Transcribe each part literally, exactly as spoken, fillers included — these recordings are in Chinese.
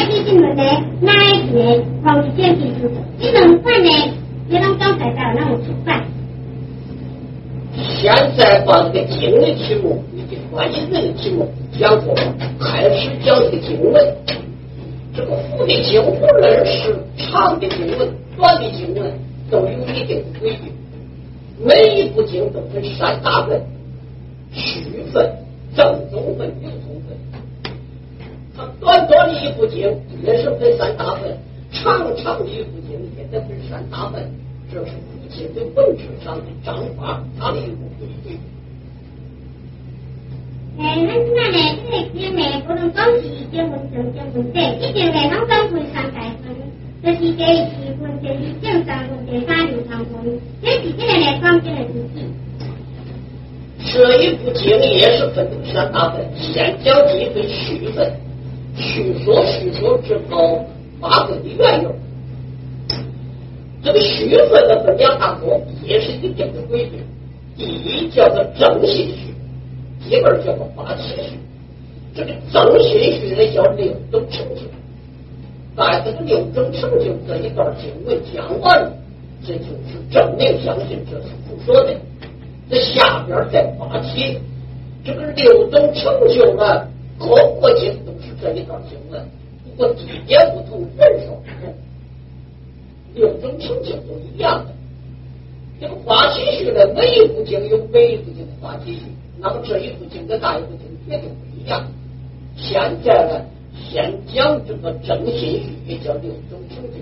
基新闻呢，那一年黄志坚提出，这两款呢，也拢刚才在那种出版。 现在把这个经的题目以及关于人的题目讲过了，开始讲这个经文。这个复的经无论是长的经文、短的经文，都有一定的规定。每一部经都分三大分：序分、正宗分、流通分。它短短的一部经也是分三大分，长长的一部经也得分三大分。这是古经的本质上的章法，它的一部规定。 诶，咱那呢，这个经呢，不能讲是经文正经文底，一定呢，拢分分三大分，就是第一四分、第二正三分、第三流通分，这是这个呢讲经的主体。 这一部经也是分成三大分，先讲第一分序分，叙说叙说之后八分的缘由。这个序分的分两大国也是一定的规定，第一叫做正信序，第二叫做八切序。这个正信序呢叫六种成就，在这个六种成就这一段经文讲完了，这就是证明相信这是不说的。这下边再八切，这个六种成就呢，各国经都是这一段经文，不过地点不同，人数不同。六种成就都一样的。这个花期序呢，每一部经有每一部经的花期序，那么这一部经跟那一部经绝对不一样。现在呢，先讲这个正信序，也叫六种成就。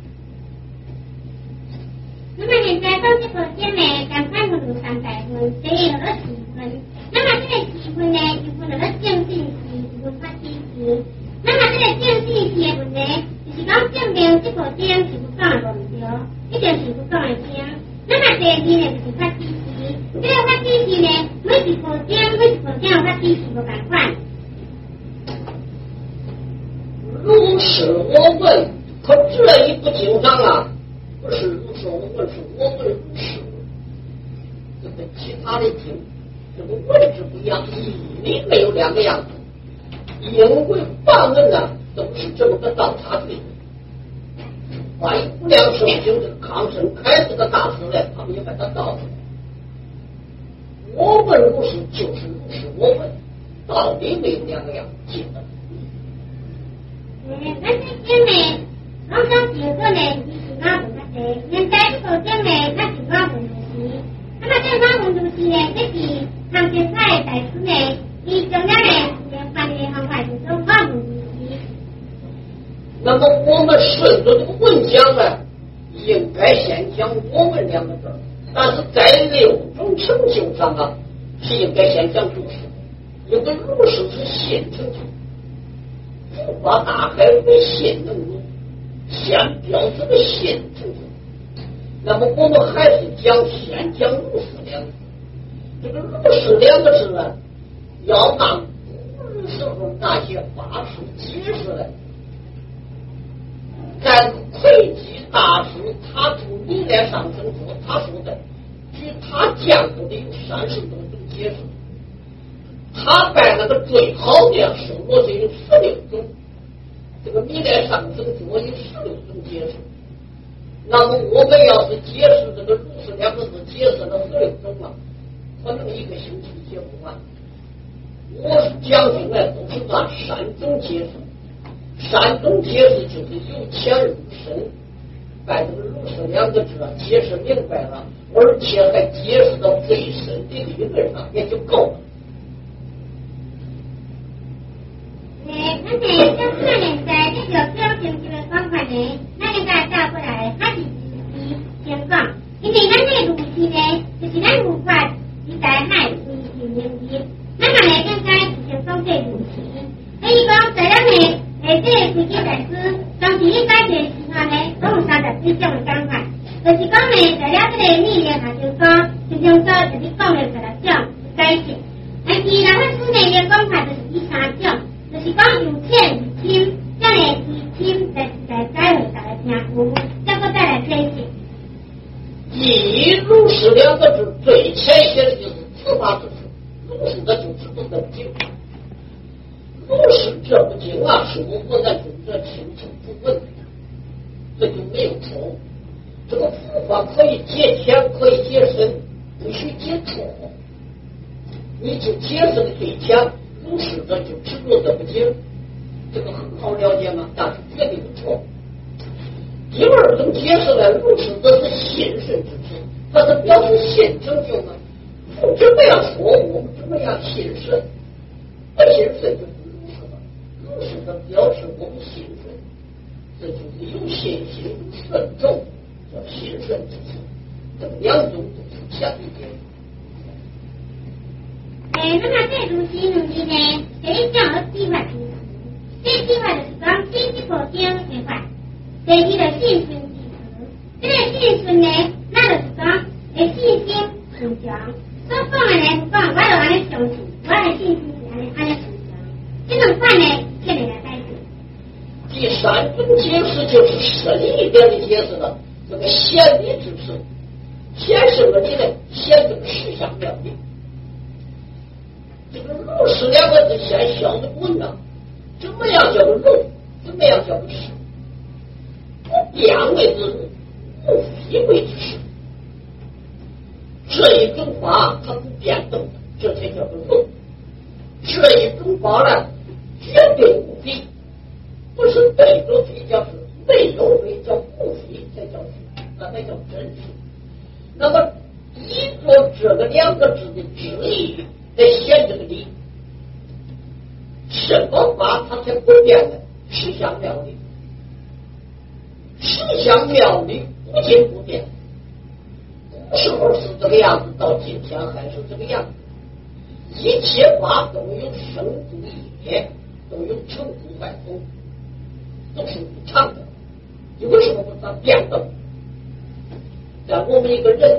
那么现在到这个经呢，赶快分成三大分，第一个四分。那么这个四分呢，就分了正信序，一分法期序。那么这个正信序的问题，就是讲证明这个经是不讲的论调，一定是不讲的经。那么第二呢，就是法期序。这个法期序呢，每一部经每一部经的法期序不同款。 如是我问，可这一部经上啊，不是如是我问，是我问如是。这跟其他的经，这个位置不一样，义理没有两个样子。因为梵文呢都是这么个倒插句。关于无量寿经这个康生开这个大师呢，他们也把它倒出来。我问如是就是如是我问，到底没有两个样子的。 嗯，咱这经呢，拢讲经过呢，是哪问法的？现在这个经呢，它是哪问题？那么这哪问题呢？这是唐天才大师呢，伊将来呢，翻译的方法就是哪问题？ 那么我们顺着这个文讲呢，应该先讲我们两个字，但是在六种成就上啊，是应该先讲如是，因为如是是现成就。不把大海为现能入，先标这个现成就。那么我们还是讲先讲如是两个字。这个如是两个字呢，要按古时候那些法师解释的。在魁基大师他出弥勒上升说，他说的，据他见过的有三十多种解释。他拜那个最好的说罗是有十六种，这个弥勒上升说有十六种解释。那么我们要是解释这个如是两个字，解释了十六种了，可能一个星期解不完。我是讲经呢，都是按三种解释。三种解释就是由浅入深，把这个如是两个字解释明白了，而且还解释到最深的理论上，也就够了。 诶，咱呢，像看现在这个表情这个方法呢，咱应该倒过来，它是如先讲，因为咱这如是呢，就是咱无法理解海为是名义，那么呢，应该是先讲这如是，所以讲在咱呢。诶，这个飞机大师当时一解决时候呢，总有三十几种的讲法，就是讲呢，在了这个理念下就讲，就像说就是讲了十六种解释，但是咱们书内的讲法就是以三种，就是讲由浅入深，这样呢由深再再再回再来听有，再个再来解释。 以如是两个字最浅显的就是词法之词，如是的就是不能经。如是这部经啊，是我们然中这清清不问，这就没有错。这个佛法可以解天，可以解身，不许解错。你就解释的对象，如是这就执着的不精，这个很好了解吗？但是绝对不错。第二种解释呢，如是这是信神之事，它是表示信成就吗？不这么样说，我们怎么样信神？不信神就不如是了。如是的表示我们信神，这就是有信心、有慎重，叫信神之事。这两种都是相对的。 诶，那么这东西呢，你呢，这叫计划主持，这计划就是讲这一部经的话，第二个信心支持，这个信心呢，那就是讲诶信心成长。所讲的呢，是讲我有安尼相信，我的信心是安尼安尼成长，这种话呢，欠人来解释。 第三种解释就是深一点的解释了，这个显理之事，显什么理呢？显这个实相妙理。这个如是两个字先晓得不呢？怎么样叫做如？怎么样叫做是？不变为之如，不非为之是。这一种法它不变动，这才叫做如。这一种法呢，绝对无非，不是对着非叫是，没有非叫不非才叫是，那才叫真实。那么依着这个两个字的旨意来显这个理，什么法它才不变呢？实相妙理，实相妙理不仅不变，古时候是这个样子，到今天还是这个样子。一切法都有生住异灭，都有成住坏空，都是无常的。你为什么不它变动？在我们一个人，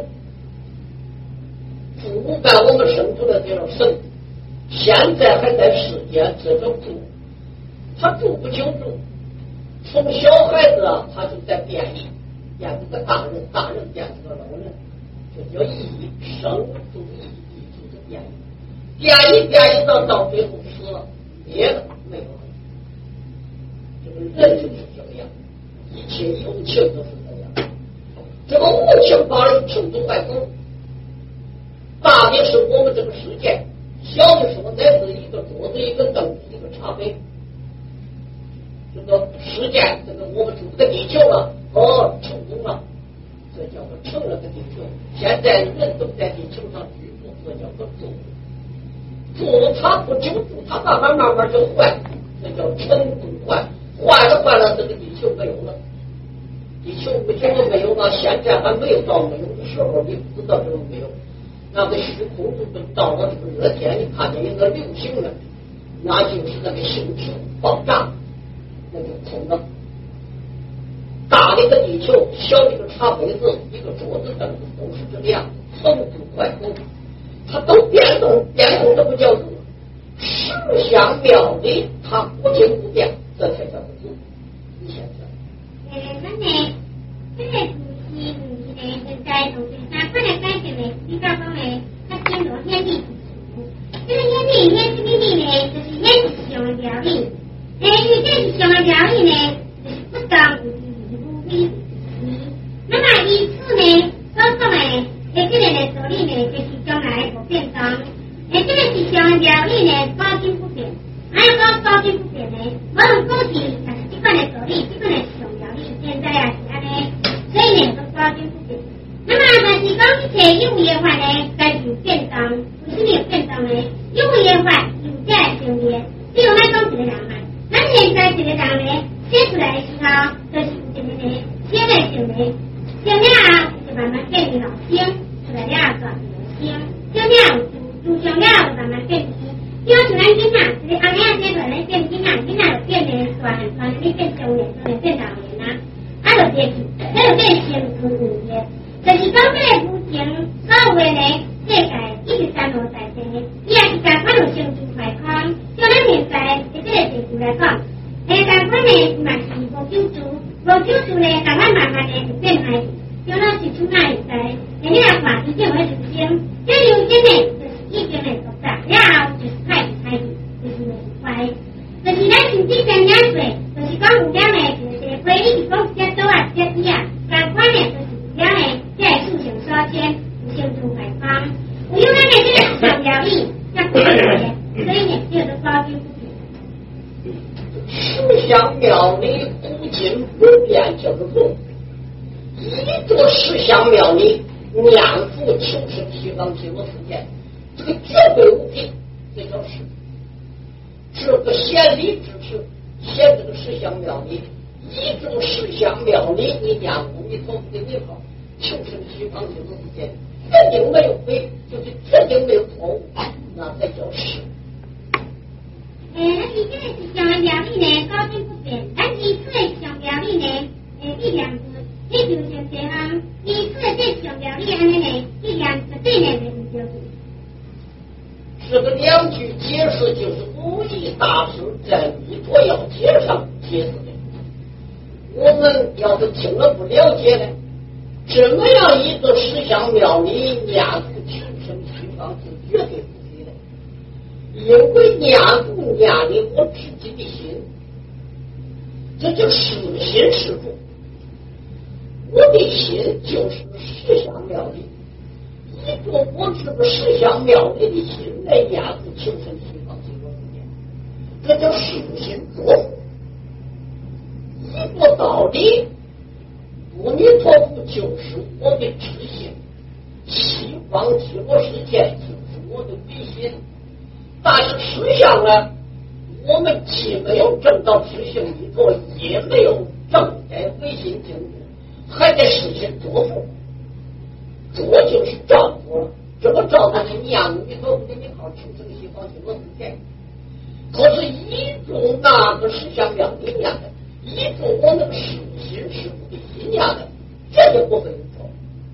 父母把我们生出来这种生，现在还在世间这种住，他住不久住，从小孩子啊，他就在变异，变成个大人，大人变成个老人，这叫异生住异异住的变异。变一变一到到最后死了，别的没有了。这个人就是这个样，一切有情都是这样。这个无情法是成住坏空，大的是我们这个世界，小的时候乃是一个桌子、一个凳子、一个茶杯。这个世界，这个我们住这个地球了，哦，成功了，这叫做成了个地球。现在人都在地球上居住，这叫做住。住它不久住，它慢慢慢慢就坏，这叫成住坏。坏了坏了，这个地球没有了。地球为什么没有呢？现在还没有到没有的时候，你不知道什么没有。那个虚空中到了这个热天，你看见一个流星了，那就是那个星球爆炸，那就空了。大的一个地球，小的一个茶杯子，一个桌子凳子，都是这个样子，成住坏空。它都变动，变动这不叫做实相妙理，它不经不变，这才叫做你现在。 呃，那呢，这个主题问题呢，现在同学三块来解决呢，比较讲呢，它经过天地。这个天地天地理呢，就是天地上的条理。呃，因为天地上的条理呢，就是不当无义无非。那么以此呢，所讲的。诶，这个呢，道理呢，就是将来不变动。诶，这个是上的条理呢，高经不变。还有讲高经不变呢，我们过去也是这款的道理，这款的上条理，现在也是安尼，所以呢，都高经不变。那么，但是讲一切有为的话呢，该有变动，为什么有变动呢？有为的话，有这个行为。比如咱讲一个人嘛，咱现在一个人呢，写出来的时候，就是有一个呢，写的行为，行为啊，就慢慢变成老星。出来了，做星，小了做上了，慢慢变低。比如像咱囡仔，就是阿娘生出来，咱变囡仔，囡仔就变成大人，大人你变少年，少年变老年啊，啊就变，那就变成无五年。就是讲这个无情，所有的呢，世界一直三落在地，伊也是甲款有成住坏空。就咱现在的这个程度来讲，诶，甲款呢嘛是无久住，无久住呢，甲款慢慢的就变坏。就咱是出那里在，人家来看，一定会流星。这流星呢，就是已经来作战，然后就是快快就是坏。就是咱身体上两岁，就石像庙里古今不变叫做梦，一座石像庙里念佛求生西方极乐世界，这个绝对无凭，这叫实。这个显理之持，显这个石像庙里一种石像庙里你念阿弥陀佛的名号求生西方极乐世界，绝对没有违，就是绝对没有错误，那才叫实。 诶，咱以前的石像的庙里呢，高低不变；咱以前的石像庙里呢，诶，力量是你就像这项，以前的这石像庙里安尼呢，力量绝对呢没有对。 这个两句解释就是无义大师在《弥陀要解》上解释的。我们要是听了不了解呢，怎么样一个石像庙里念佛求生西方是绝对不对的。因为念佛念的我自己的心，这叫实心实住。我的心就是石像庙里，一个我这个石像庙里的心来念佛求生西方极乐世界，这叫实心作佛。一个道理，阿弥陀佛就是我的知心，西方极乐世界就是我的唯心。但是实相呢，我们既没有证到知性弥陀，也没有证在唯心净土，还得实现作佛。作就是照佛了，这么照他的念阿弥陀佛的名号求生西方极乐世界。可是一种那个实相庙里念的，一种我那个实心实不的心念的，绝对不会有错。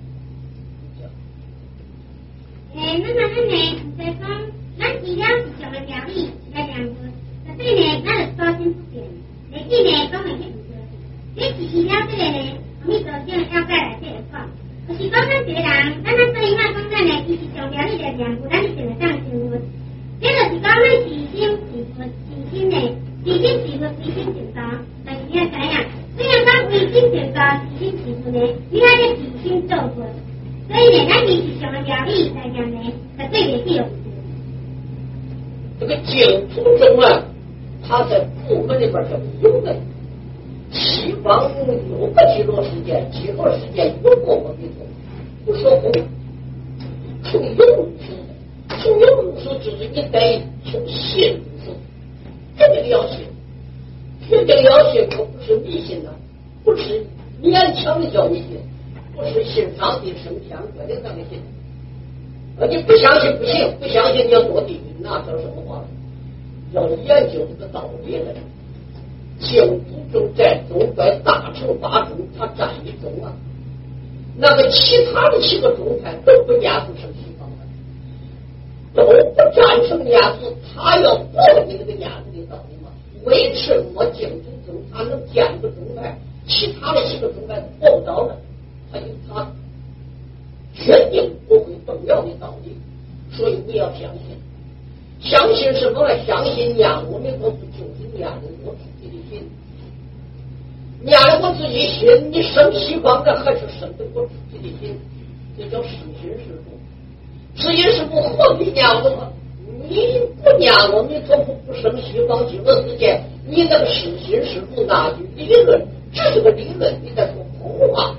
诶，那么咱呢，在讲。咱除了是上的庙里来念佛，但对呢，咱就高心不变。内底呢，讲的迄唔对。你是除了这个呢，阿弥陀经要解来这个讲，就是讲咱一个人，咱咱对那讲咱呢，伊是上庙里来念佛，咱一定会当成佛。这就是讲咱自心是佛，自心呢，自心是佛，自心是道。但是你要知影，虽然讲唯心是道，自心是佛呢，你还得自心做佛。所以呢，咱以是上的庙里来念呢，绝对袂去有。 这个净土中啊，它在部门里边叫有的，西方有个极乐世界，极乐世界有个阿弥陀，不说空，从有入说，从有入说就是你得从信入说，绝对要信，绝对要信，可不是迷信呐、啊，不是勉强的叫迷信，不是信上帝升天决定上的信。呃，你不相信不行，不相信你要落地狱，那叫什么话？要研究这个道理来。净土宗在宗派大乘八宗，它占一宗啊。那个其他的七个宗派都不念佛成西方的，都不赞成念佛，他要驳你那个念佛的道理嘛？为什么净土宗他能建个宗派，其他的七个宗派驳不到呢？他有他决定不会动摇的道理，所以你要相信。相信什么呢？相信念阿弥陀佛就是念的我自己的心，念的我自己心，你生西方的还是生的我自己的心，这叫实心实住。实心实住何必念我？你不念阿弥陀佛不生西方极乐世界，你那个实心实住那句理论只是个理论，你在说空话。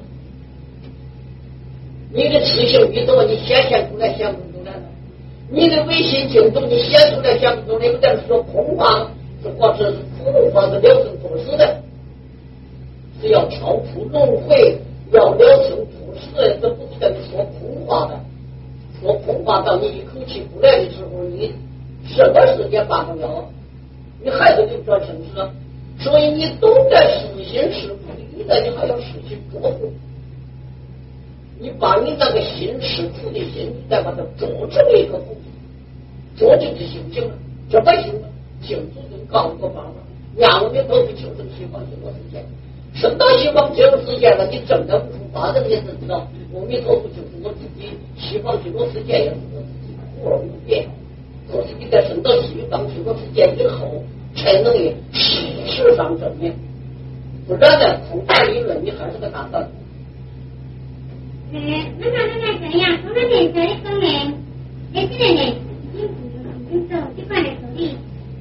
你的知性宇宙你显现出来显不出来了？你的唯心净土你显出来显不出来？不但是说空话，这或者是空话是了生脱死的，是要超出轮回，要了生脱死的，这不是说空话的。说空话到你一口气出来的时候，你什么事也办不了，你还是得转生死。所以你懂得实心实不理的，你还要实心作佛。你把你那个心是处的心，你再把它做成一个佛，做就是修行了，这不行了。净土宗告诉个方法，念阿弥陀佛求生西方极乐世界，升到西方极乐世界了，你真的不出发的，你也知道阿弥陀佛就是我自己，西方极乐世界也是我自己，无二无别。可是你在升到西方极乐世界以后，才能以事实上证明，不然呢，空谈理论你还是个大蛋。 诶，那么咱来怎样？我们现在的讲呢，诶，这个呢，已经是已经做这款的处理，但是讲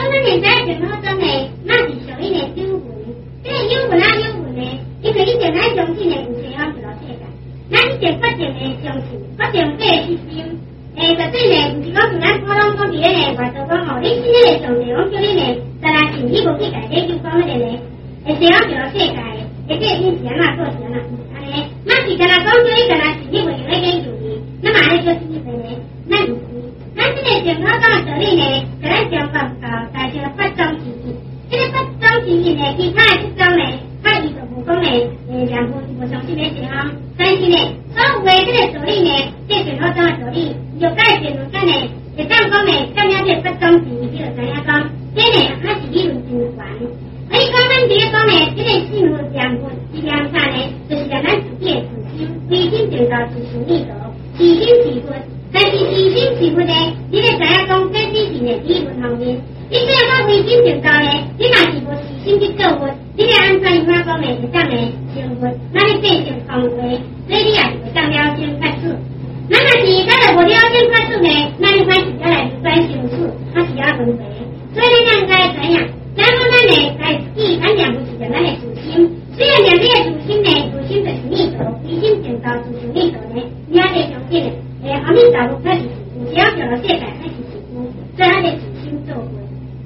咱现在电脑中呢，那是属于呢英文，这个英文啊英文呢，因为以前咱相信呢有西方一个世界，咱以前发展呢相信，发展这个system，诶，绝对呢，不是讲像咱普通讲伫咧呢外头讲吼，你现在的上帝，我叫你呢，当然是你无去改变，就讲迄个呢，诶，西方一个世界，诶，这个你是安怎做是安怎，安尼，那是干那讲叫你干那是你袂用咧研究的，那么安尼叫是呢，那唔是，咱这个电脑中的道理呢，甲咱中国教大家发展经济，这个发展经济呢，其他的这种呢，它伊就无讲呢，诶，两分无相信咧西方，但是呢，所有的这个道理呢，这电脑中的道理。就改变了，咱呢，会当讲呢，咁样这发展经济，就知影讲，这呢，它是理论真悬。所以讲，咱伫咧讲呢，这个幸福良物质量差呢，就是让咱自己的自心，微心正道，自信力道，自心自佛。但是自心自佛呢，你咧知影讲，这只是呢理论方面。你这样讲微心正道呢，你若是无自心去做佛，你咧安怎伊话讲呢，会当呢成佛，那你变成空话，所以你也是会当了解快速。那若是咱若无了解快速呢，那你开始要来转清楚，它是要分别。所以咱应该知影，咱讲咱呢，该记咱两不是咱的主心。虽然两个主心呢，主心就是力道，微心正道就是力道呢，你还得相信呢。诶，阿弥陀佛开始有只要叫了世界开始起步，所以他的主心做回。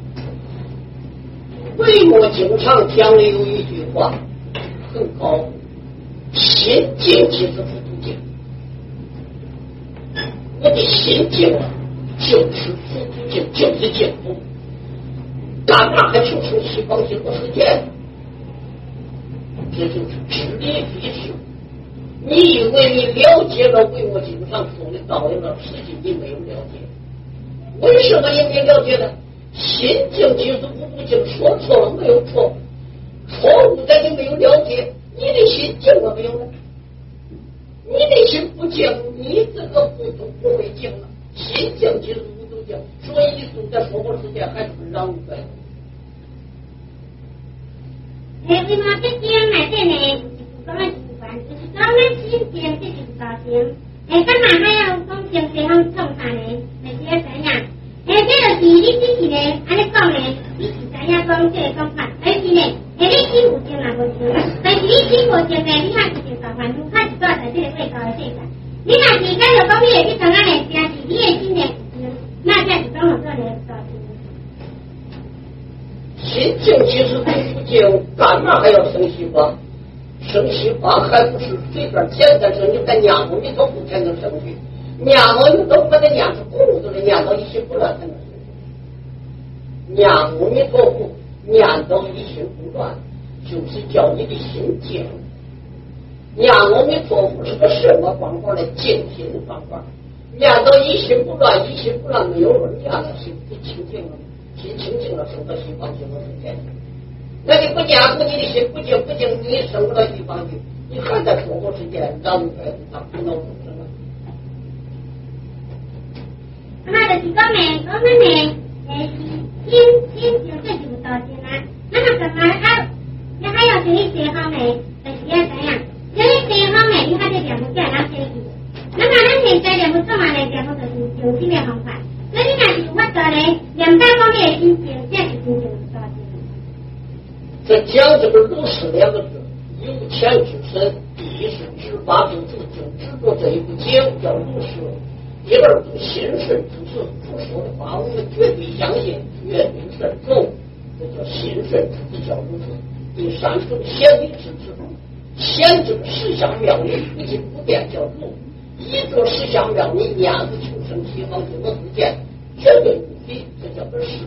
魏末经常讲的有一句话很高，心境即是佛度境。我的心境啊，就是佛度境，就是净土，干嘛还求求西方极乐世界？这就是知理必事。你以为你了解了魏末经上说的道理了，实际你没有了解。为什么你没了解呢？心境即是佛度境，说错了没有错，错误在你没有了解，你的心净了没有呢？你的心不净，你这个佛度不会净了。心净即是佛度净，所以你在娑婆世界还是让你在。 诶，为嘛这经内底呢？讲的主观，就是讲咱心境这就是道境。诶，咱嘛还要讲正西方创啥呢？就是要知影。诶，这就是你只是呢，安尼讲呢，你是知影讲这个讲法，但是呢，诶，你心有净也无净，但是你心无净呢，你还是受到烦恼，还是住在这个未高的世界。你若是假如讲你会去同安的，正是你的心呢，那才是讲好做呢道境。 心净其实不不净，干嘛还要生西瓜？生西瓜还不是随便简单说，你在念阿弥陀佛才能生去。念阿弥陀佛的念是空子的，念到一心不乱才能生去。念阿弥陀佛念到一心不乱，就是叫你的心净。念阿弥陀佛是个什么方法呢？净心的方法。念到一心不乱，一心不乱没有人念了，心不清净了。心清净了，生到西方极乐世界。那你不念佛，你的心不净不净，你生不到西方去，你还在娑婆世界让你在他苦恼众生了。 那就是讲呢，我们呢，诶，心心净这就是道境啊。那么干嘛啊？你还要学一些方面，就是要怎样？学一些方面，你还得两步叫咱学习。那么咱现在两步做完来，两步就是用心的方法。所以你若是有法度呢，两大方面的心境，这是真正的道境。 这讲这个如是两个字，有钱之身，第一是知八之字，就知道这一部经叫如是；第二是心慎之事，所说的话我们绝对相信，绝对慎重，这叫心慎之事，叫如是；第三是显理之知，显这个实相妙理不进不变，叫如。一个实相妙理，念子求生西方极乐世界，绝对无敌，这叫做实。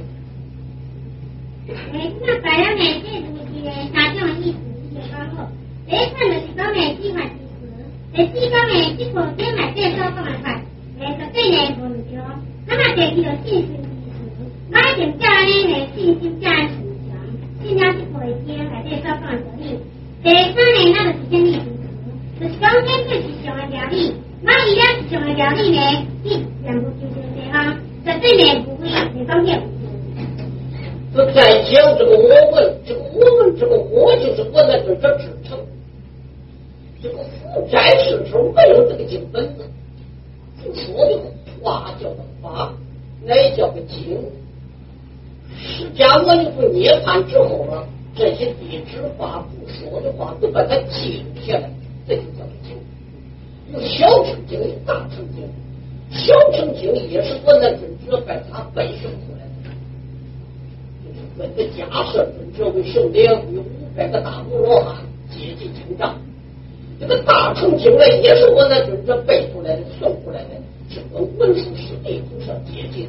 诶，那白了呢？这如是呢，三种意思是讲好。第一款就是讲呢，司法之词；第四讲呢，这部经内底所讲的法，诶，绝对呢无唔对。那么第二就信心之词，我一定叫安尼呢，信心加持强，信了这部的经内底所讲的道理。第三呢，那就是真理之词，就是讲真正实相的道理。我伊了实相的道理呢，你两部就对地方，绝对呢不会你讲这。 就在讲这个我问，这个我问，这个我就是我在这这支撑。这个负债是时候没有这个经本子，不说的话叫做法，乃叫个经。实迦牟尼佛涅槃之后呢，这些地质话不说的话都把它记录下来，这就叫经。有小乘经，有大乘经。小乘经也是我那尊者把它背诵出来的，就是本着假设尊者为圣莲，有五百个大摩罗汉接近经藏。这个大乘经呢，也是我那尊者背出来的、诵出来的，是跟文殊师地菩萨接近。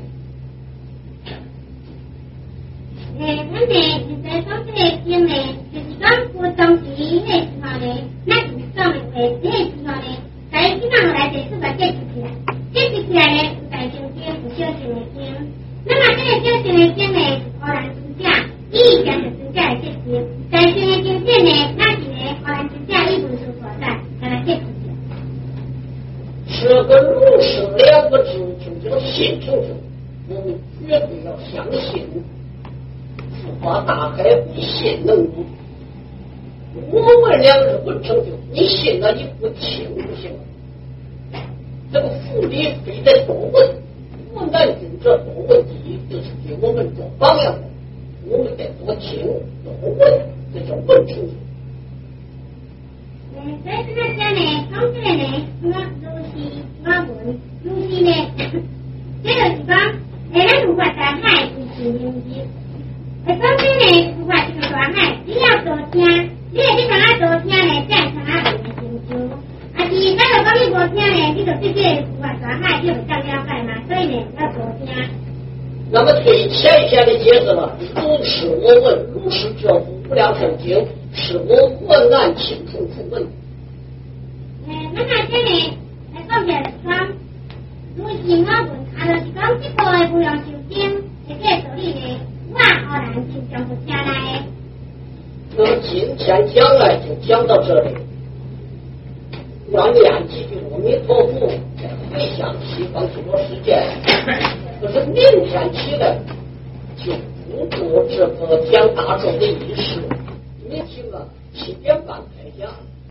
诶，咱哋现在讲这个经呢，就是讲佛当时迄个时候呢，咱是讲的话，迄个时候呢，在今仔后来就是把结集起来，结集起来呢，有大乘经，有小乘的经。那么这个小乘的经呢，荷兰尊者，伊以前是尊者的结集；大乘的经典呢，那是呢荷兰尊者以文殊所在，把它结集起来。 是个如是两个字就叫信成就，我们绝对要相信。把大海不信能入，我们两个人不成就，你信了你不听不行。这个福利非得多问，我南军这多问题就是给我们做榜样的，我们得多听多问，这叫问成就。 嗯，所以这个讲呢，讲这个呢，我如是我问，如是呢，这就是讲，诶，咱如果大海不是明日。诶，讲真呢，如果这个大海，你要多听，你会去通啊多听呢，才会通啊问的清楚。啊是，假如讲你无听呢，你就对这个如果大海你就不了解嘛，所以呢要多听。 那么对前一天的解释了，如是我问，如是这无量圣经，是我问案清楚处问。 诶，那么这呢，来讲起来是讲，如是我问，啊就是讲这部的无量圣经，的这个道理呢。我荷兰就讲不下来。 那么今天讲来就讲到这里，要念几句阿弥陀佛，再回想西方极乐世界。可是明天起来就不做这个讲大咒的仪式，明天啊七点半开讲。